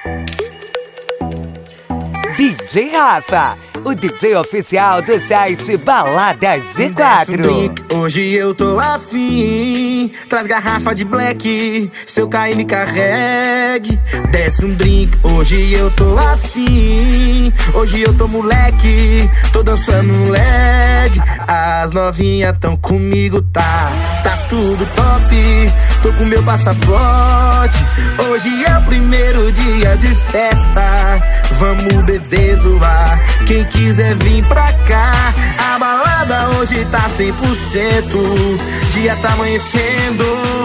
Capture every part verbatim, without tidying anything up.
D J Rafa, o D J oficial do site Balada G quatro. Um drink, hoje eu tô afim. Traz garrafa de black, se eu cair me carregue. Desce um drink, hoje eu tô afim. Hoje eu tô moleque, tô dançando no L E D. As novinhas tão comigo, tá? Tá tudo top, tô com meu passaporte. Hoje é o primeiro dia de festa. Vamos beber, zoar, quem quiser vir pra cá. A balada hoje tá cem por cento, dia tá amanhecendo.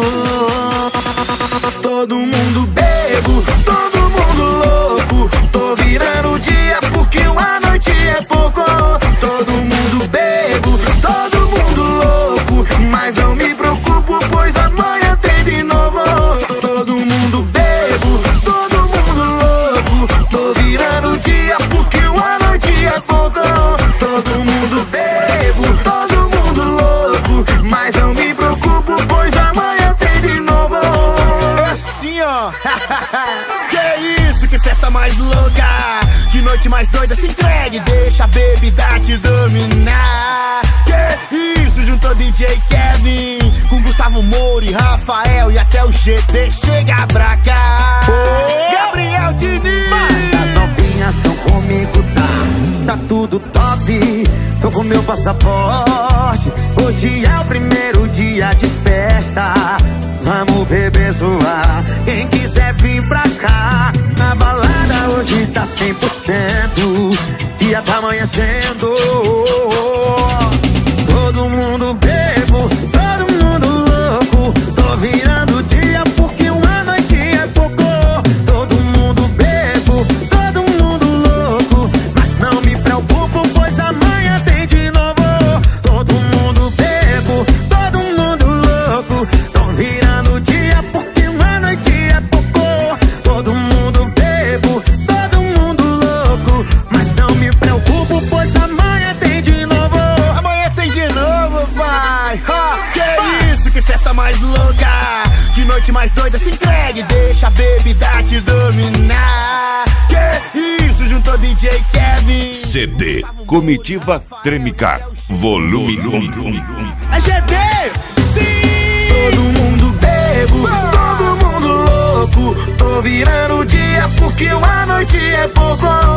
Todo mundo bebo, todo mundo louco. Tô virando o dia porque uma noite é pouco. Todo mundo bebo, todo mundo louco. Mas não me preocupo, pois amanhã tem de novo. Todo mundo bebo, todo mundo louco. Tô virando o dia porque uma noite é pouco. Todo mundo bebo, todo mundo louco. Mas não me preocupo, pois amanhã tem de novo. Assim, ó. Que isso, que festa mais louca, que noite mais doida, se entregue, deixa a bebida te dominar. Que isso, juntou D J Kevin com Gustavo Moura e Rafael e até o G D chega pra cá. Oh! Gabriel Diniz. As novinhas tão comigo, tá? Tá tudo top, tô com meu passaporte. Hoje é o primeiro dia de festa. Vamos beber, zoar, quem quiser vir pra cá. Na balada hoje tá cem por cento, dia tá amanhecendo. Todo mundo bebo, todo mundo louco. Tô virando o dia porque uma noite é pouco. Todo mundo bebo, todo mundo louco. Mas não me preocupo, pois amanhã tem de novo. Todo mundo bebo, todo mundo louco. Tô virando o dia porque uma noite é pouco. Todo mundo bebo, todo mundo louco. Mas não me preocupo, pois amanhã tem de novo. Amanhã tem de novo, vai. Ha! Que isso, que festa mais louca, que noite mais doida, se entregue, deixa a bebida te dominar. Que isso, juntou D J Kevin. C D Comitiva Tremicar, volume um. É G D, sim. Todo mundo bebo, todo mundo louco. Tô virando o dia porque uma noite é pouco.